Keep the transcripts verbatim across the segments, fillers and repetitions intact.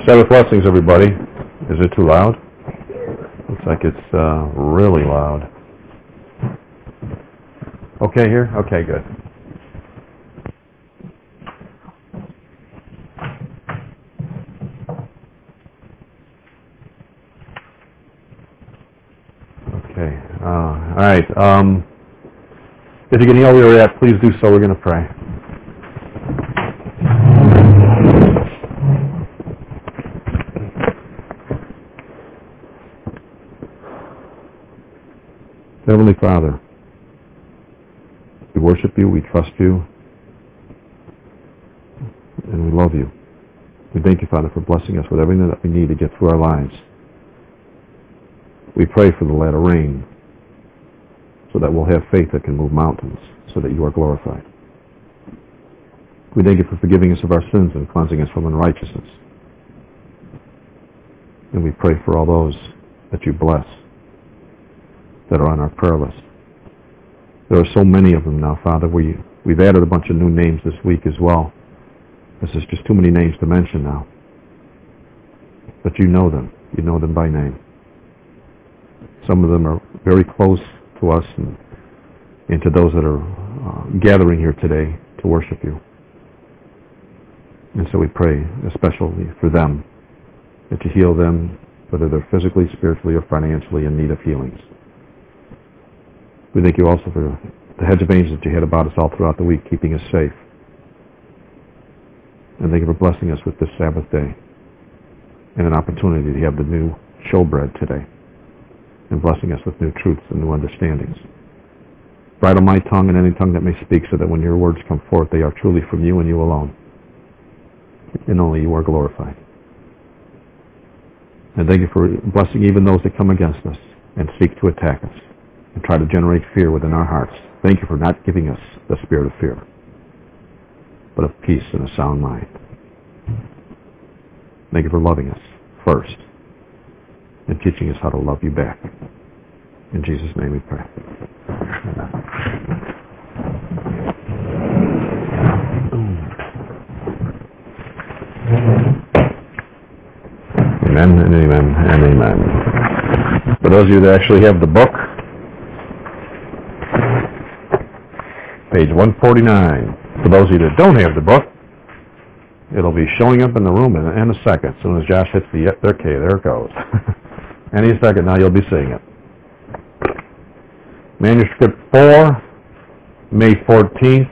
Sabbath blessings, everybody. Is it too loud? Looks like it's uh, really loud. Okay here? Okay, good. Okay. Uh, all right. Um, if you can yell where you're at, please do so. We're going to pray. Heavenly Father, we worship you, we trust you, and we love you. We thank you, Father, for blessing us with everything that we need to get through our lives. We pray for the latter rain so that we'll have faith that can move mountains, so that you are glorified. We thank you for forgiving us of our sins and cleansing us from unrighteousness. And we pray for all those that you bless that are on our prayer list. There are so many of them now, Father. We, we've added a bunch of new names this week as well. This is just too many names to mention now. But you know them. You know them by name. Some of them are very close to us and, and to those that are uh, gathering here today to worship you. And so we pray especially for them, that you heal them, whether they're physically, spiritually, or financially in need of healings. We thank you also for the hedge of angels that you had about us all throughout the week, keeping us safe. And thank you for blessing us with this Sabbath day and an opportunity to have the new showbread today and blessing us with new truths and new understandings. Bridle my tongue and any tongue that may speak, so that when your words come forth, they are truly from you and you alone. And only you are glorified. And thank you for blessing even those that come against us and seek to attack us and try to generate fear within our hearts. Thank you for not giving us the spirit of fear, but of peace and a sound mind. Thank you for loving us first and teaching us how to love you back. In Jesus' name we pray. Amen and amen and amen. For those of you that actually have the book, page one forty-nine. For those of you that don't have the book, it'll be showing up in the room in, in a second. As soon as Josh hits the, okay, there it goes. Any second now you'll be seeing it. Manuscript four, May fourteenth,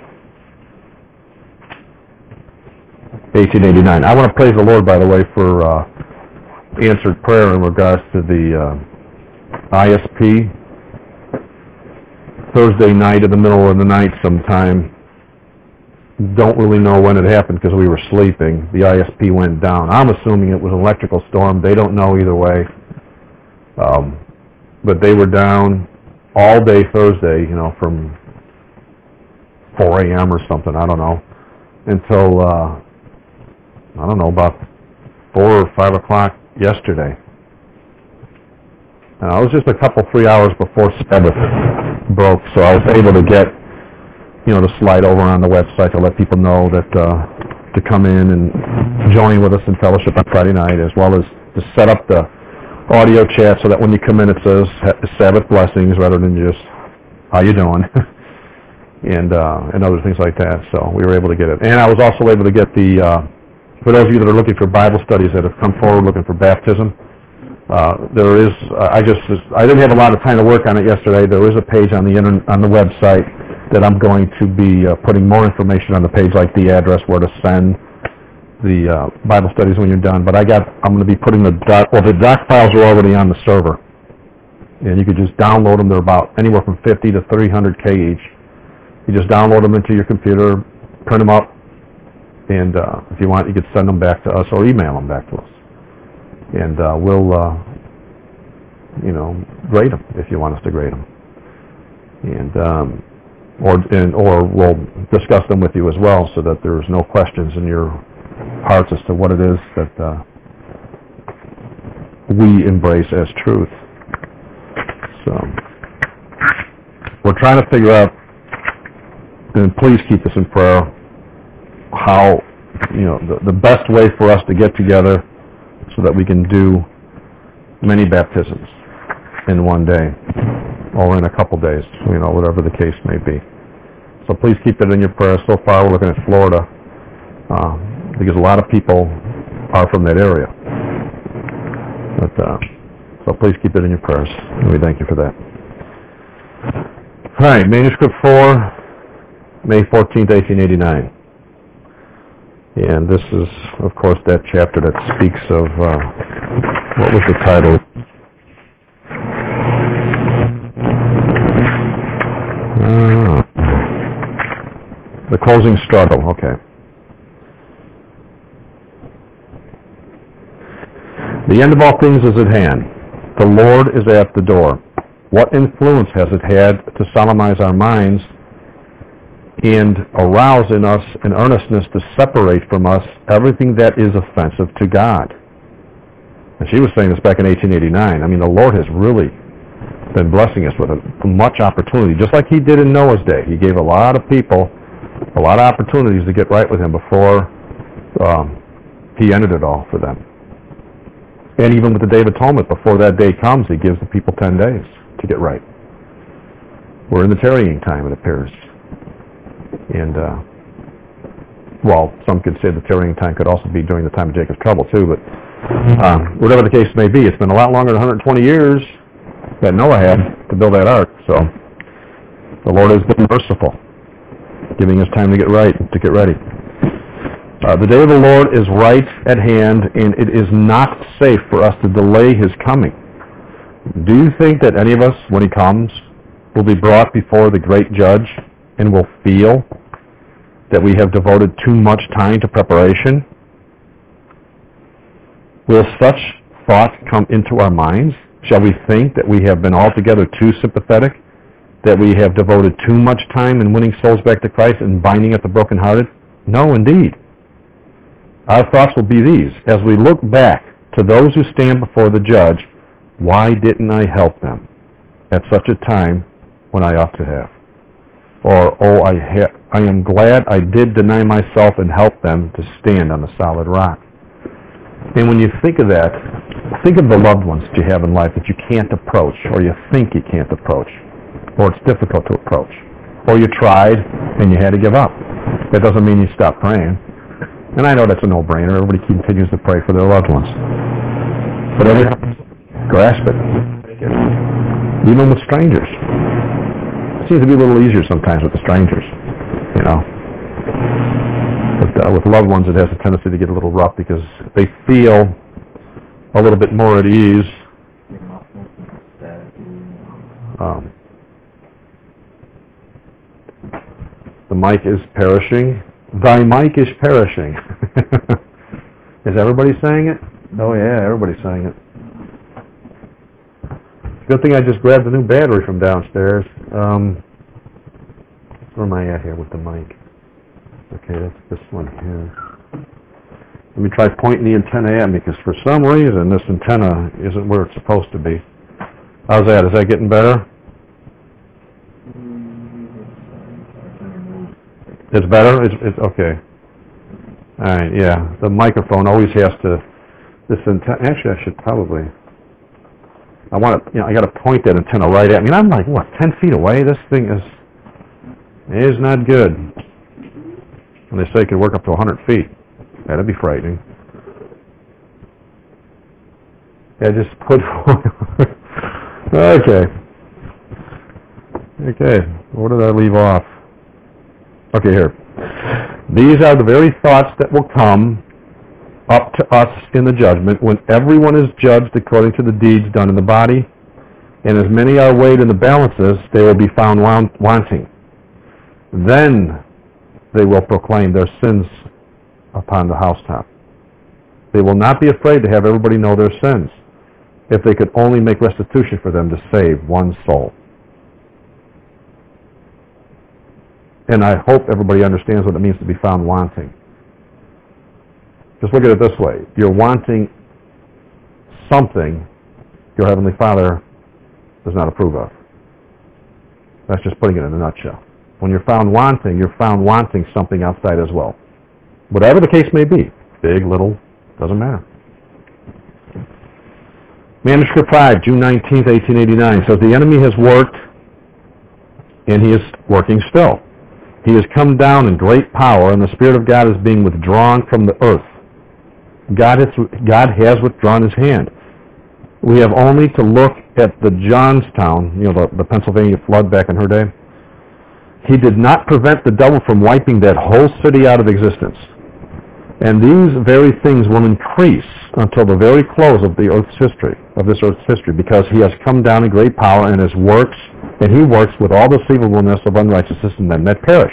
eighteen eighty-nine. I want to praise the Lord, by the way, for uh, answered prayer in regards to the uh, I S P. Thursday night in the middle of the night sometime. Don't really know when it happened because we were sleeping. The I S P went down. I'm assuming it was an electrical storm. They don't know either way. Um, but they were down all day Thursday, you know, from four a.m. or something, I don't know, until, uh, I don't know, about four or five o'clock yesterday. And it was just a couple, three hours before Sabbath broke, so I was able to get, you know, to slide over on the website to let people know that uh, to come in and join with us in fellowship on Friday night, as well as to set up the audio chat so that when you come in it says Sabbath blessings rather than just how you doing and uh, and other things like that. So we were able to get it. And I was also able to get the, uh, for those of you that are looking for Bible studies that have come forward looking for baptism, Uh, there is, uh, I just, I didn't have a lot of time to work on it yesterday. There is a page on the internet, on the website that I'm going to be uh, putting more information on the page, like the address where to send the uh, Bible studies when you're done. But I got, I'm going to be putting the doc, well, the doc files are already on the server. And you could just download them. They're about anywhere from fifty to three hundred K each. You just download them into your computer, print them up, and uh, if you want, you could send them back to us or email them back to us. And uh, we'll, uh, you know, grade them if you want us to grade them, and um, or and or we'll discuss them with you as well, so that there's no questions in your hearts as to what it is that uh, we embrace as truth. So we're trying to figure out, and please keep this in prayer, how, you know, the, the best way for us to get together so that we can do many baptisms in one day or in a couple days, you know, whatever the case may be. So please keep it in your prayers. So far we're looking at Florida uh, because a lot of people are from that area. But, uh, so please keep it in your prayers, and we thank you for that. All right, Manuscript four, May fourteenth, eighteen eighty-nine. And this is, of course, that chapter that speaks of, uh, what was the title? Uh, the Closing Struggle, okay. The end of all things is at hand. The Lord is at the door. What influence has it had to solemnize our minds and arouse in us an earnestness to separate from us everything that is offensive to God? And she was saying this back in eighteen eighty-nine. I mean, the Lord has really been blessing us with a, much opportunity, just like he did in Noah's day. He gave a lot of people a lot of opportunities to get right with him before um, he ended it all for them. And even with the Day of Atonement, before that day comes, he gives the people ten days to get right. We're in the tarrying time, it appears. And, uh, well, some could say the tarrying time could also be during the time of Jacob's trouble, too, but um, whatever the case may be, it's been a lot longer than one hundred twenty years that Noah had to build that ark, so the Lord has been merciful, giving us time to get right, to get ready. Uh, the day of the Lord is right at hand, and it is not safe for us to delay his coming. Do you think that any of us, when he comes, will be brought before the great judge and will feel that we have devoted too much time to preparation? Will such thought come into our minds? Shall we think that we have been altogether too sympathetic, that we have devoted too much time in winning souls back to Christ and binding up the brokenhearted? No, indeed. Our thoughts will be these. As we look back to those who stand before the judge, why didn't I help them at such a time when I ought to have? Or, oh, I, ha- I am glad I did deny myself and help them to stand on the solid rock. And when you think of that, think of the loved ones that you have in life that you can't approach, or you think you can't approach, or it's difficult to approach, or you tried and you had to give up. That doesn't mean you stop praying. And I know that's a no-brainer. Everybody continues to pray for their loved ones. But every grasp it. Even with strangers. It seems to be a little easier sometimes with the strangers, you know. But uh, with loved ones, it has a tendency to get a little rough because they feel a little bit more at ease. Um, the mic is perishing. Thy mic is perishing. Is everybody saying it? Oh yeah, everybody's saying it. Good thing I just grabbed the new battery from downstairs. Um, where am I at here with the mic? Okay, that's this one here. Let me try pointing the antenna at me, because for some reason this antenna isn't where it's supposed to be. How's that? Is that getting better? It's better? It's, it's okay. All right, yeah. The microphone always has to, this antenna, actually I should probably, I want to, you know, I got to point that antenna right at me. And I'm like, what, ten feet away? This thing is, is not good. And they say it could work up to one hundred feet. That'd be frightening. Yeah, just put, okay. Okay, where did I leave off? Okay, here. These are the very thoughts that will come up to us in the judgment when everyone is judged according to the deeds done in the body, and as many are weighed in the balances, they will be found wanting. Then they will proclaim their sins upon the housetop. They will not be afraid to have everybody know their sins, if they could only make restitution for them to save one soul. And I hope everybody understands what it means to be found wanting. Just look at it this way. You're wanting something your Heavenly Father does not approve of. That's just putting it in a nutshell. When you're found wanting, you're found wanting something outside as well. Whatever the case may be, big, little, doesn't matter. Manuscript five, June nineteenth, eighteen eighty-nine, says, the enemy has worked, and he is working still. He has come down in great power, and the Spirit of God is being withdrawn from the earth. God has, God has withdrawn his hand. We have only to look at the Johnstown, you know, the, the Pennsylvania flood back in her day. He did not prevent the devil from wiping that whole city out of existence. And these very things will increase until the very close of the earth's history, of this earth's history, because he has come down in great power and his works, and he works with all deceivableness of unrighteousness in them that perish.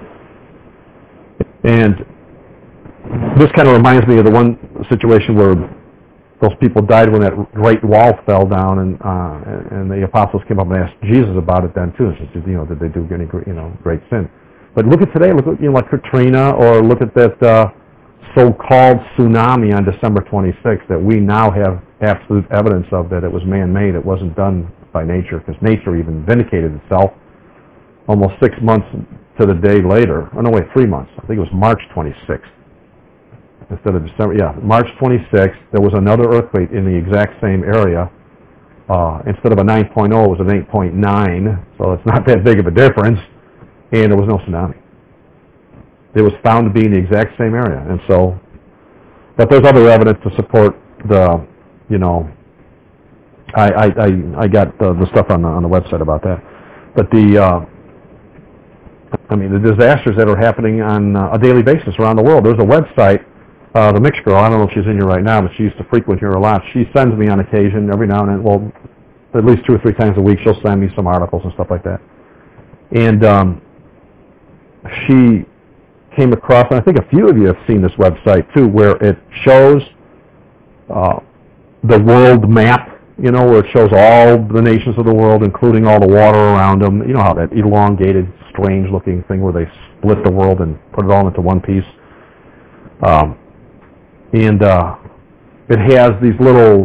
And this kind of reminds me of the one situation where those people died when that great wall fell down, and uh, and the apostles came up and asked Jesus about it then too. And said, you know, did they do any you know great sin? But look at today. Look at you know like Katrina, or look at that uh, so-called tsunami on December twenty-sixth that we now have absolute evidence of that it was man-made. It wasn't done by nature, because nature even vindicated itself almost six months to the day later. Oh no, wait, three months. I think it was March twenty-sixth. Instead of December, yeah, March twenty-sixth, there was another earthquake in the exact same area. Uh, instead of a nine point oh, it was an eight point nine, so it's not that big of a difference, and there was no tsunami. It was found to be in the exact same area, and so, but there's other evidence to support the, you know, I I, I, I got the, the stuff on the, on the website about that, but the, uh, I mean, the disasters that are happening on uh, a daily basis around the world. There's a website. Uh, the Mix Girl, I don't know if she's in here right now, but she used to frequent here a lot. She sends me on occasion, every now and then, well, at least two or three times a week, she'll send me some articles and stuff like that. And um, she came across, and I think a few of you have seen this website too, where it shows uh, the world map, you know, where it shows all the nations of the world, including all the water around them. You know how that elongated, strange-looking thing where they split the world and put it all into one piece. Um, And uh, it has these little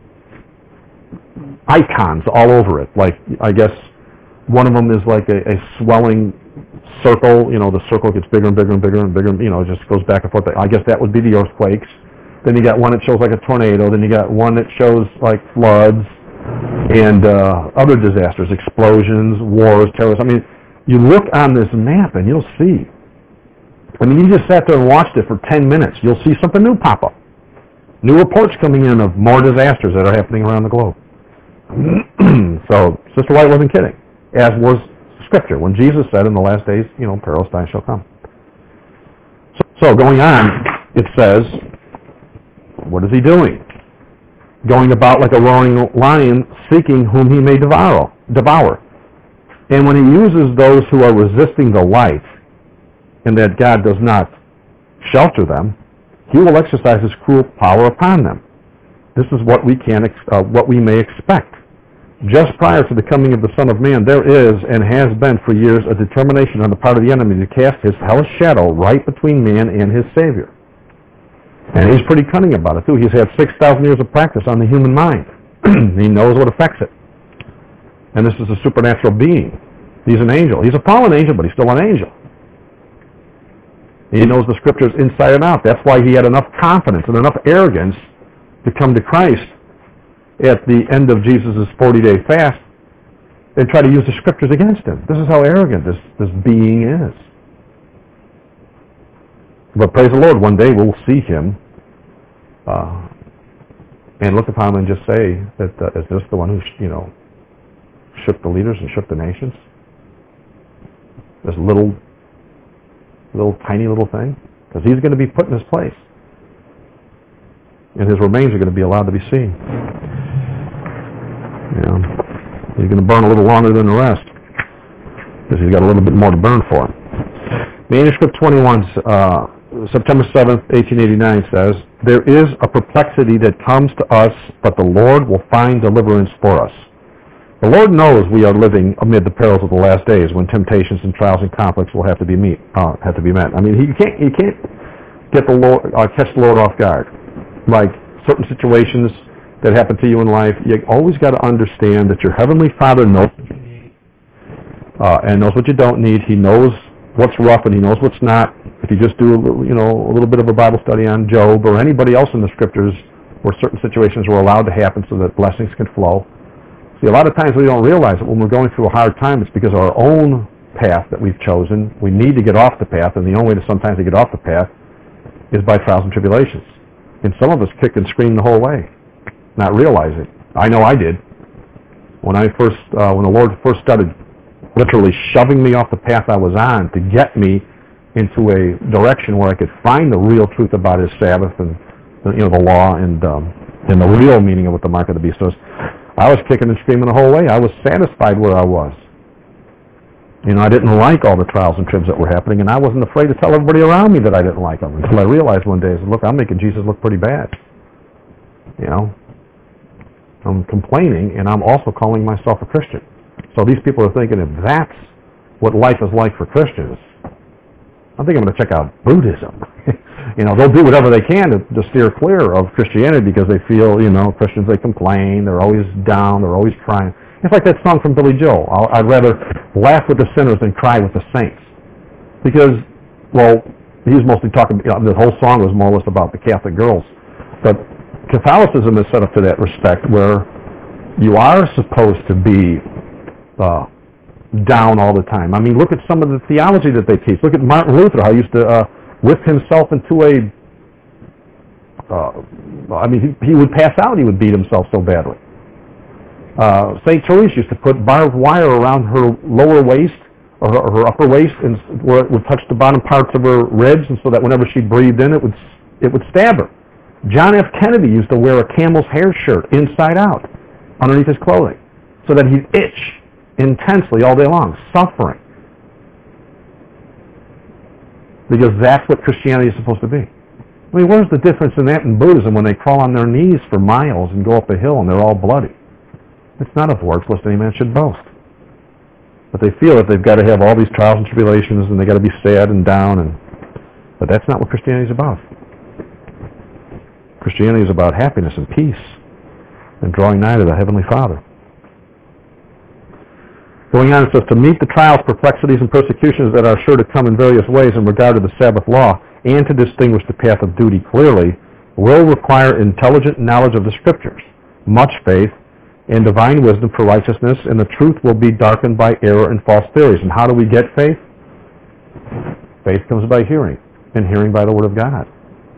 icons all over it. Like, I guess one of them is like a, a swelling circle. You know, the circle gets bigger and bigger and bigger and bigger. You know, it just goes back and forth. I guess that would be the earthquakes. Then you got one that shows like a tornado. Then you got one that shows like floods and uh, other disasters, explosions, wars, terrorism. I mean, you look on this map and you'll see. I mean, you just sat there and watched it for ten minutes. You'll see something new pop up. New reports coming in of more disasters that are happening around the globe. So, Sister White wasn't kidding, as was Scripture, when Jesus said in the last days, you know, perilous times shall come. So, so, going on, it says, what is he doing? Going about like a roaring lion, seeking whom he may devour. devour. And when he uses those who are resisting the light, and that God does not shelter them, he will exercise his cruel power upon them. This is what we can, uh, what we may expect. Just prior to the coming of the Son of Man, there is and has been for years a determination on the part of the enemy to cast his hellish shadow right between man and his Savior. And he's pretty cunning about it too. He's had six thousand years of practice on the human mind. He knows what affects it. And this is a supernatural being. He's an angel. He's a fallen angel, but he's still an angel. He knows the Scriptures inside and out. That's why he had enough confidence and enough arrogance to come to Christ at the end of Jesus' forty-day fast and try to use the Scriptures against him. This is how arrogant this, this being is. But praise the Lord, one day we'll see him uh, and look upon him and just say that uh, is this the one who, you know, shook the leaders and shook the nations? This little little tiny little thing, because he's going to be put in his place, and his remains are going to be allowed to be seen. You know, he's going to burn a little longer than the rest, because he's got a little bit more to burn for him. Manuscript twenty-one, uh, September seventh, eighteen eighty-nine says, "There is a perplexity that comes to us, but the Lord will find deliverance for us." The Lord knows we are living amid the perils of the last days, when temptations and trials and conflicts will have to be meet, uh, have to be met. I mean, he can't, he can't get the Lord, uh, catch the Lord off guard. Like certain situations that happen to you in life, you always got to understand that your Heavenly Father knows what you need, uh, and knows what you don't need. He knows what's rough and he knows what's not. If you just do a little, you know, a little bit of a Bible study on Job or anybody else in the Scriptures, where certain situations were allowed to happen so that blessings could flow. See, a lot of times we don't realize that when we're going through a hard time, it's because of our own path that we've chosen. We need to get off the path, and the only way to sometimes to get off the path is by trials and tribulations. And some of us kick and scream the whole way, not realizing. I know I did. When I first, uh, when the Lord first started literally shoving me off the path I was on to get me into a direction where I could find the real truth about His Sabbath and, you know, the law and um, and the real meaning of what the mark of the beast was, I was kicking and screaming the whole way. I was satisfied where I was. You know, I didn't like all the trials and tribs that were happening, and I wasn't afraid to tell everybody around me that I didn't like them until I realized one day, I said, look, I'm making Jesus look pretty bad. You know, I'm complaining, and I'm also calling myself a Christian. So these people are thinking, if that's what life is like for Christians, I think I'm going to check out Buddhism. You know, they'll do whatever they can to, to steer clear of Christianity because they feel, you know, Christians, they complain, they're always down, they're always crying. It's like that song from Billy Joel, I'll, I'd rather laugh with the sinners than cry with the saints. Because, well, he was mostly talking, you know, the whole song was more or less about the Catholic girls. But Catholicism is set up to that respect where you are supposed to be uh, down all the time. I mean, look at some of the theology that they teach. Look at Martin Luther, how he used to uh, whip himself into a, uh, I mean, he, he would pass out, he would beat himself so badly. Uh, Saint Therese used to put barbed wire around her lower waist or her, her upper waist, and where it would touch the bottom parts of her ribs, and so that whenever she breathed in, it would it would stab her. John F. Kennedy used to wear a camel's hair shirt inside out underneath his clothing, so that he'd itch intensely all day long, suffering, because that's what Christianity is supposed to be. I mean, where's the difference in that and Buddhism when they crawl on their knees for miles and go up a hill and they're all bloody? It's not of works, lest any man should boast. But they feel that they've got to have all these trials and tribulations, and they've got to be sad and down, and but that's not what Christianity is about. Christianity is about happiness and peace and drawing nigh to the Heavenly Father. Going on, it says, to meet the trials, perplexities, and persecutions that are sure to come in various ways in regard to the Sabbath law, and to distinguish the path of duty clearly, will require intelligent knowledge of the Scriptures, much faith, and divine wisdom for righteousness, and the truth will be darkened by error and false theories. And how do we get faith? Faith comes by hearing, and hearing by the Word of God.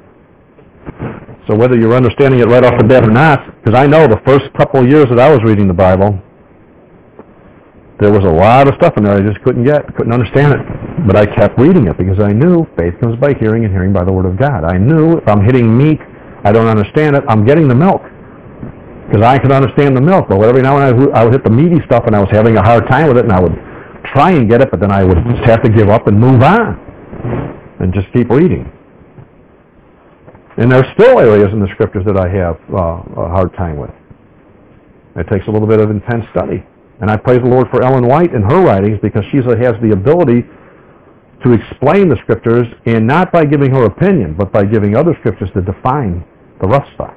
So whether you're understanding it right off the bat or not, because I know the first couple of years that I was reading the Bible, there was a lot of stuff in there I just couldn't get, couldn't understand it. But I kept reading it because I knew faith comes by hearing, and hearing by the Word of God. I knew if I'm hitting meat, I don't understand it, I'm getting the milk. Because I could understand the milk, but every now and then I would hit the meaty stuff and I was having a hard time with it, and I would try and get it, but then I would just have to give up and move on and just keep reading. And there's still areas in the Scriptures that I have uh, a hard time with. It takes a little bit of intense study. And I praise the Lord for Ellen White and her writings, because she has the ability to explain the Scriptures, and not by giving her opinion, but by giving other Scriptures to define the rough spots.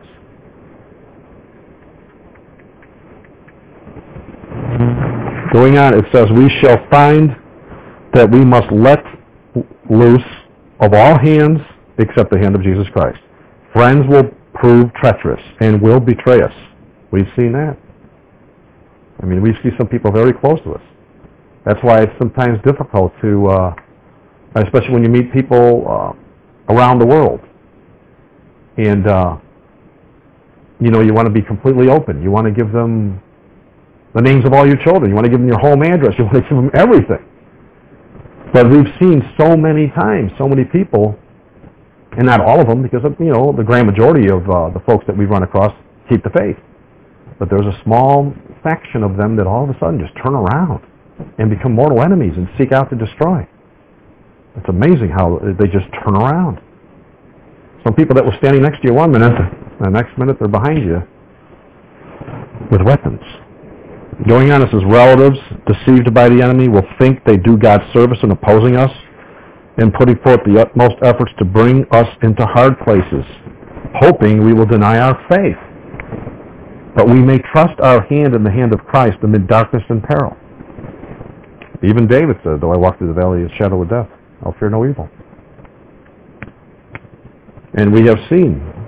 Going on, it says, we shall find that we must let loose of all hands except the hand of Jesus Christ. Friends will prove treacherous and will betray us. We've seen that. I mean, we see some people very close to us. That's why it's sometimes difficult to, uh, especially when you meet people uh, around the world. And, uh, you know, you want to be completely open. You want to give them the names of all your children. You want to give them your home address. You want to give them everything. But we've seen so many times, so many people, and not all of them, because, of, you know, the grand majority of uh, the folks that we've run across keep the faith. But there's a small faction of them that all of a sudden just turn around and become mortal enemies and seek out to destroy. It's amazing how they just turn around. Some people that were standing next to you one minute, the next minute they're behind you with weapons. Going on, it says, relatives deceived by the enemy will think they do God's service in opposing us and putting forth the utmost efforts to bring us into hard places, hoping we will deny our faith. But we may trust our hand in the hand of Christ amid darkness and peril. Even David said, though I walk through the valley of the shadow of death, I'll fear no evil. And we have seen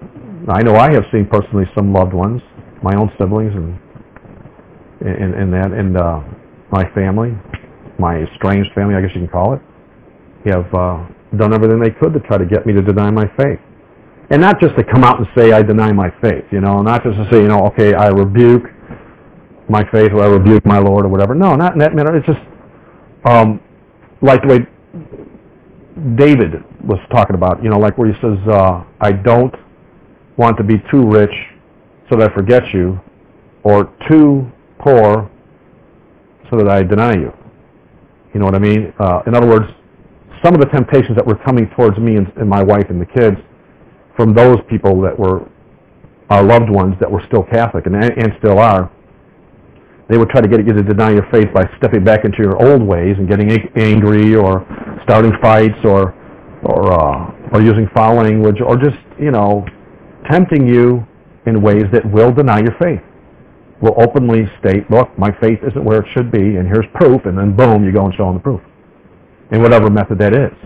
I know I have seen personally some loved ones, my own siblings and and, and that, and uh, my family, my estranged family, I guess you can call it, have uh, done everything they could to try to get me to deny my faith. And not just to come out and say I deny my faith, you know, not just to say, you know, okay, I rebuke my faith or I rebuke my Lord or whatever. No, not in that manner. It's just um, like the way David was talking about, you know, like where he says, uh, I don't want to be too rich so that I forget you, or too poor so that I deny you. You know what I mean? Uh, in other words, some of the temptations that were coming towards me and, and my wife and the kids from those people that were our loved ones that were still Catholic and, and still are, they would try to get you to deny your faith by stepping back into your old ways and getting angry or starting fights or or uh, or using foul language or just, you know, tempting you in ways that will deny your faith. Will openly state, look, my faith isn't where it should be, and here's proof, and then boom, you go and show them the proof. In whatever method that is.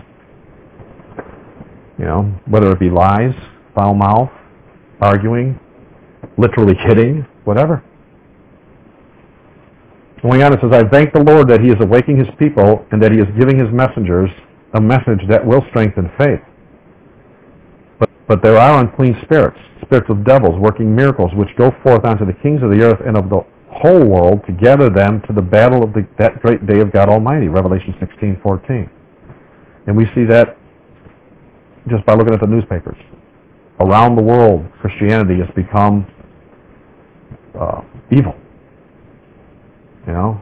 You know, whether it be lies, foul mouth, arguing, literally hitting, whatever. Going on, it says, I thank the Lord that he is awakening his people and that he is giving his messengers a message that will strengthen faith. But, but there are unclean spirits, spirits of devils, working miracles, which go forth unto the kings of the earth and of the whole world to gather them to the battle of the, that great day of God Almighty, Revelation sixteen fourteen. And we see that just by looking at the newspapers. Around the world, Christianity has become uh, evil. You know?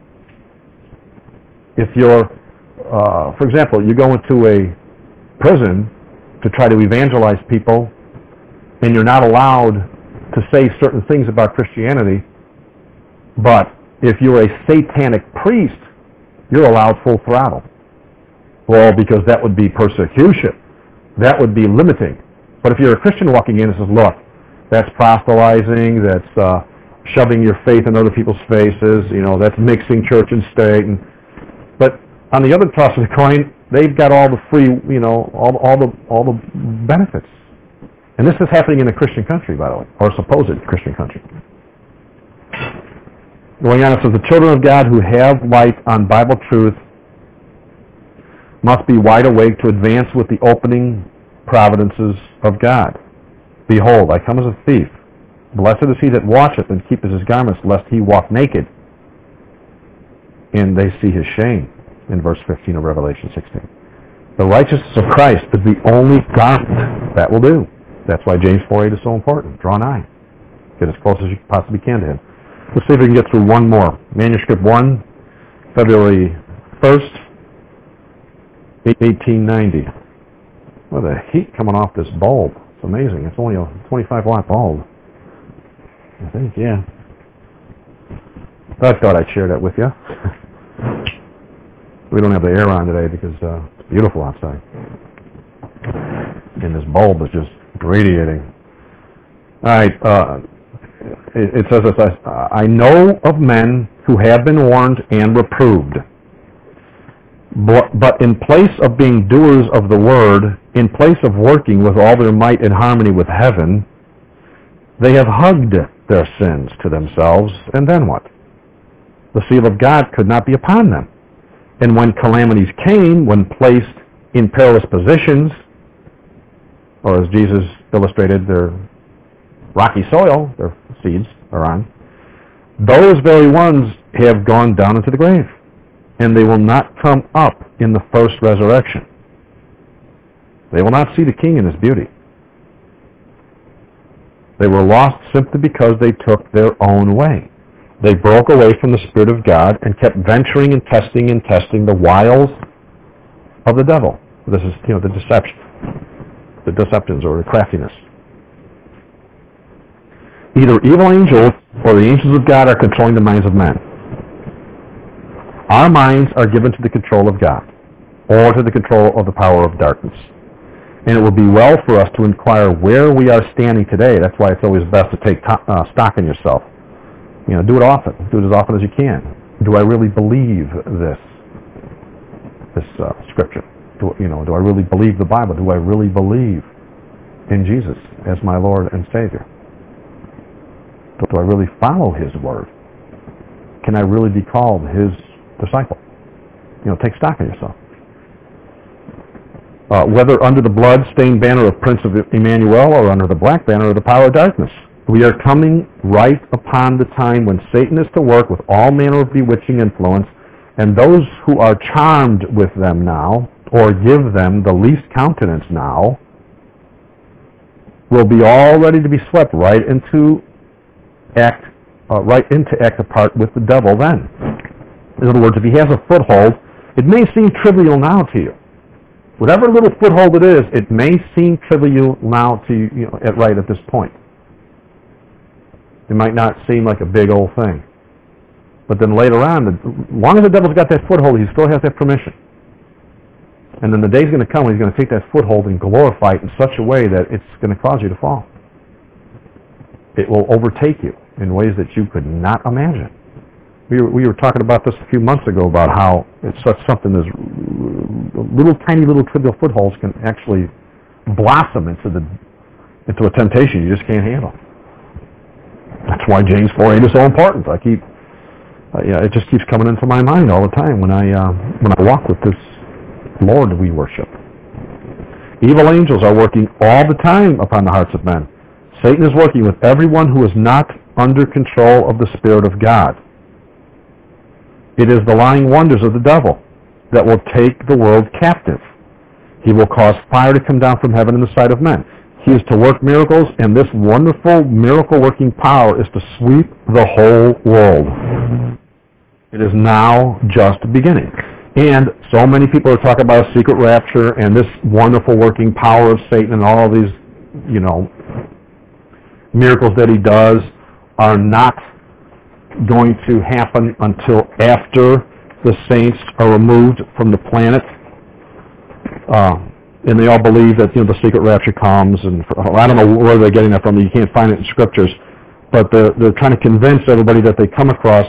If you're, uh, for example, you go into a prison to try to evangelize people and you're not allowed to say certain things about Christianity, but if you're a satanic priest, you're allowed full throttle. Well, because that would be persecution. That would be limiting. But if you're a Christian walking in and says, look, that's proselytizing, that's uh, shoving your faith in other people's faces, you know, that's mixing church and state. And, but on the other toss of the coin, they've got all the free, you know, all, all the all the benefits. And this is happening in a Christian country, by the way, or supposed Christian country. Going on, it says, the children of God who have light on Bible truth must be wide awake to advance with the opening providences of God. Behold, I come as a thief. Blessed is he that watcheth and keepeth his garments, lest he walk naked, and they see his shame, in verse fifteen of Revelation sixteen. The righteousness of Christ is the only garment that will do. That's why James four eight is so important. Draw nigh. Get as close as you possibly can to him. Let's see if we can get through one more. Manuscript one, February first, eighteen ninety. Well, the heat coming off this bulb. It's amazing. It's only a twenty-five watt bulb. I think, yeah. I thought I'd share that with you. We don't have the air on today because uh, it's beautiful outside. And this bulb is just radiating. All right. Uh, it, it says this, I, I know of men who have been warned and reproved. But, but in place of being doers of the word, in place of working with all their might in harmony with heaven, they have hugged their sins to themselves, and then what? The seal of God could not be upon them. And when calamities came, when placed in perilous positions, or as Jesus illustrated, their rocky soil, their seeds are on, those very ones have gone down into the grave, and they will not come up in the first resurrection. They will not see the King in his beauty. They were lost simply because they took their own way. They broke away from the Spirit of God and kept venturing and testing and testing the wiles of the devil. This is, you know, the deception, the deceptions or the craftiness. Either evil angels or the angels of God are controlling the minds of men. Our minds are given to the control of God or to the control of the power of darkness. And it will be well for us to inquire where we are standing today. That's why it's always best to take to- uh, stock in yourself. You know, do it often. Do it as often as you can. Do I really believe this? This uh, scripture? Do, you know, do I really believe the Bible? Do I really believe in Jesus as my Lord and Savior? Do I really follow His Word? Can I really be called His disciple? You know, take stock of yourself. Uh, whether under the blood-stained banner of Prince of Emmanuel or under the black banner of the power of darkness, we are coming right upon the time when Satan is to work with all manner of bewitching influence, and those who are charmed with them now, or give them the least countenance now, will be all ready to be swept right into act, uh, right into act apart with the devil then. In other words, if he has a foothold, it may seem trivial now to you. Whatever little foothold it is, it may seem trivial now to you, you know, at, right at this point. It might not seem like a big old thing. But then later on, as long as the devil's got that foothold, he still has that permission. And then the day's going to come when he's going to take that foothold and glorify it in such a way that it's going to cause you to fall. It will overtake you in ways that you could not imagine. We were, we were talking about this a few months ago about how it's such something as little tiny little trivial footholds can actually blossom into the into a temptation you just can't handle. That's why James four eight is so important. I keep, uh, yeah, it just keeps coming into my mind all the time when I uh, when I walk with this Lord we worship. Evil angels are working all the time upon the hearts of men. Satan is working with everyone who is not under control of the Spirit of God. It is the lying wonders of the devil that will take the world captive. He will cause fire to come down from heaven in the sight of men. He is to work miracles, and this wonderful miracle-working power is to sweep the whole world. It is now just beginning. And so many people are talking about a secret rapture and this wonderful working power of Satan and all these, you know, miracles that he does are not going to happen until after the saints are removed from the planet. Uh, and they all believe that, you know, the secret rapture comes, and for, I don't know where they're getting that from. You can't find it in scriptures. But they're, they're trying to convince everybody that they come across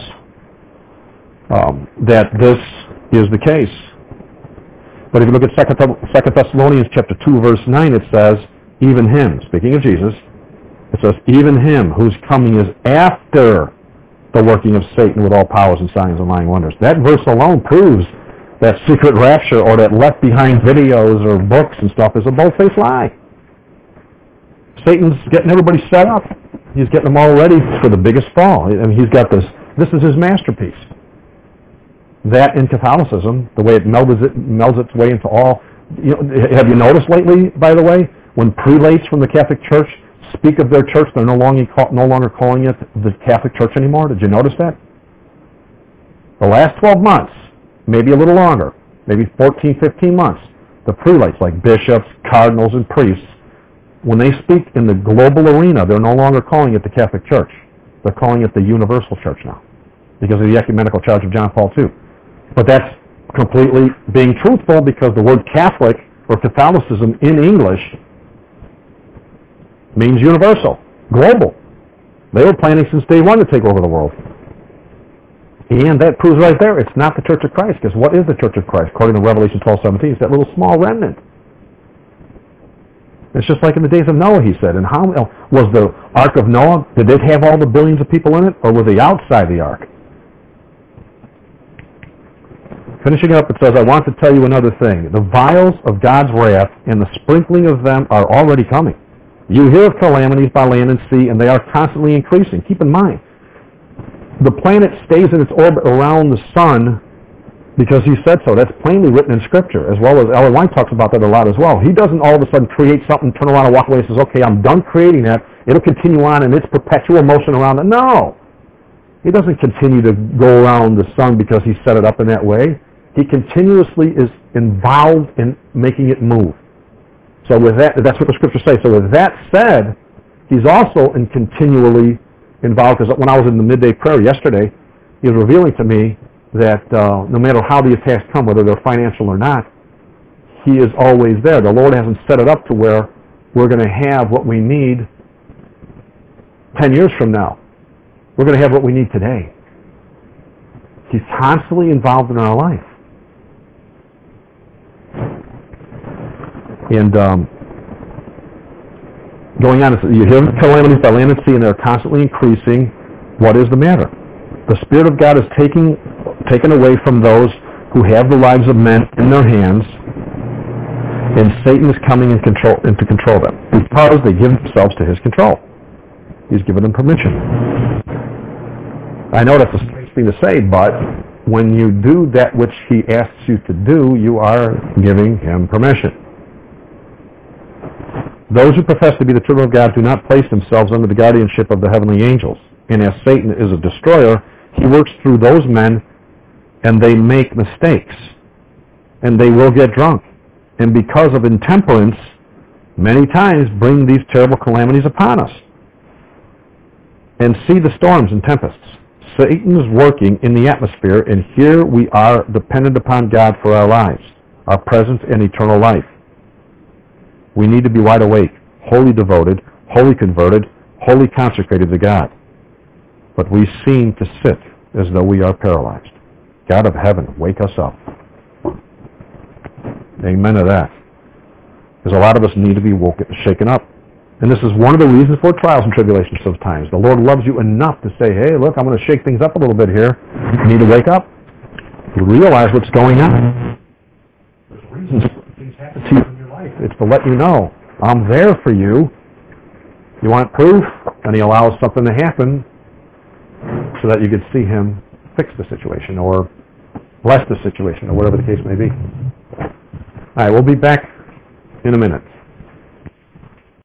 um, that this is the case. But if you look at Second Thessalonians chapter two, verse nine, it says, even him, speaking of Jesus, it says, even him whose coming is after the working of Satan with all powers and signs and lying wonders. That verse alone proves that secret rapture or that left behind videos or books and stuff is a bold-faced lie. Satan's getting everybody set up. He's getting them all ready for the biggest fall. I mean, he's got this. This is his masterpiece. That in Catholicism, the way it melds, it melds its way into all. You know, have you noticed lately, by the way, when prelates from the Catholic Church speak of their church, they're no longer call, no longer calling it the Catholic Church anymore? Did you notice that? The last twelve months, maybe a little longer, maybe fourteen, fifteen months, the prelates, like bishops, cardinals, and priests, when they speak in the global arena, they're no longer calling it the Catholic Church. They're calling it the Universal Church now, because of the ecumenical charge of John Paul the Second. But that's completely being truthful, because the word Catholic or Catholicism in English means universal, global. They were planning since day one to take over the world. And that proves right there, it's not the Church of Christ, because what is the Church of Christ? According to Revelation twelve seventeen, it's that little small remnant. It's just like in the days of Noah, he said. And how was the Ark of Noah, did it have all the billions of people in it, or were they outside the Ark? Finishing up, it says, I want to tell you another thing. The vials of God's wrath and the sprinkling of them are already coming. You hear of calamities by land and sea, and they are constantly increasing. Keep in mind, the planet stays in its orbit around the sun because he said so. That's plainly written in Scripture, as well as Ellen White talks about that a lot as well. He doesn't all of a sudden create something, turn around and walk away and says, okay, I'm done creating that. It'll continue on in its perpetual motion around it. No! He doesn't continue to go around the sun because he set it up in that way. He continuously is involved in making it move. So with that, that's what the Scriptures say. So with that said, he's also in continually involved, because when I was in the midday prayer yesterday, he was revealing to me that uh, no matter how the attacks come, whether they're financial or not, he is always there. The Lord hasn't set it up to where we're going to have what we need ten years from now. We're going to have what we need today. He's constantly involved in our life. And um, going on. You hear calamities by land and sea, and they're constantly increasing. What is the matter? The Spirit of God is taking taken away from those who have the lives of men in their hands, and Satan is coming in control, in to control them because they give themselves to his control. He's given them permission. I know that's a strange thing to say, but when you do that which he asks you to do, you are giving him permission. Those who profess to be the children of God do not place themselves under the guardianship of the heavenly angels. And as Satan is a destroyer, he works through those men, and they make mistakes. And they will get drunk. And because of intemperance, many times bring these terrible calamities upon us. And see the storms and tempests. Satan is working in the atmosphere, and here we are dependent upon God for our lives, our present and eternal life. We need to be wide awake, wholly devoted, wholly converted, wholly consecrated to God. But we seem to sit as though we are paralyzed. God of heaven, wake us up. Amen to that. Because a lot of us need to be woken, shaken up. And this is one of the reasons for trials and tribulations sometimes. The Lord loves you enough to say, hey, look, I'm going to shake things up a little bit here. You need to wake up. You realize what's going on. There's reasons things happen to you in your life. It's to let you know, I'm there for you. You want proof? And he allows something to happen so that you could see him fix the situation or bless the situation or whatever the case may be. All right, we'll be back in a minute.